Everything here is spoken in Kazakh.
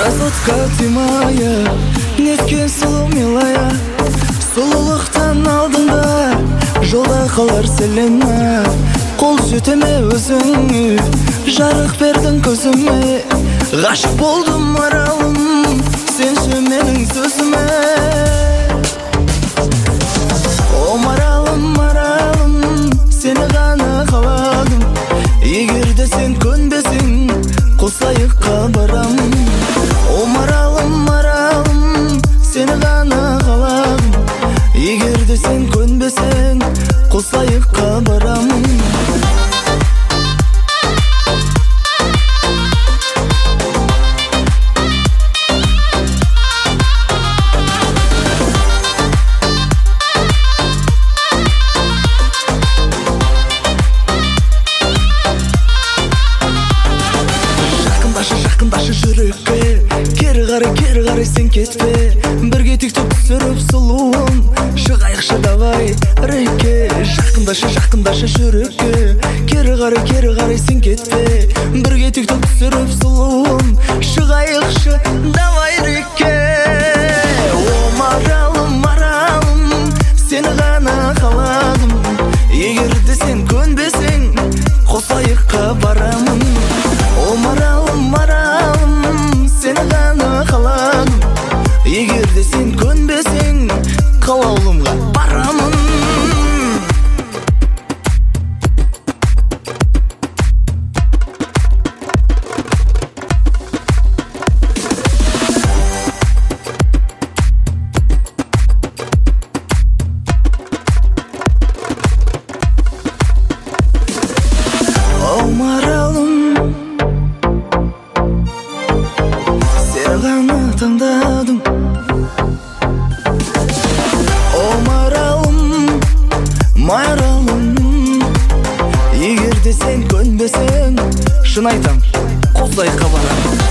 Красотка ты моя, неткен сұлу милая, сұлулықтан алдыңда жолда қалар сәлемі. Қол жетеме өзіңе, жарық бердің көзіме. Ғашық болдым маралым, сенші менің сөзіме. О маралым, маралым, сені ғана қаладым. Егер де сен көнбесең, қосайыққа барамын. О маралым, маралым, сені ғана қаладым. Егер де сен көнбесең, қосайыққа барамын. Жақындашы жүрекке, кері қарай сен кетпе. Бірге тикток түсіріп сұлуым, шығайықшы давай рэпке. Жақындашы жүрекке, кері қарай сен кетпе. Бірге тикток түсіріп сұлуым, шығайықшы давай рэпке. О маралым, маралым, сені ғана қаладым. Егер де сен көнбесең, қосайыққа барамын. О маралым, маралым, сені ғана қаладым. Егер де сен көнбесең, қалаулымға барамын. О маралым, сені ғана таңдадым. О маралым, маралым, егер де сен көнбесең, шын айтам, қосайыққа барамын.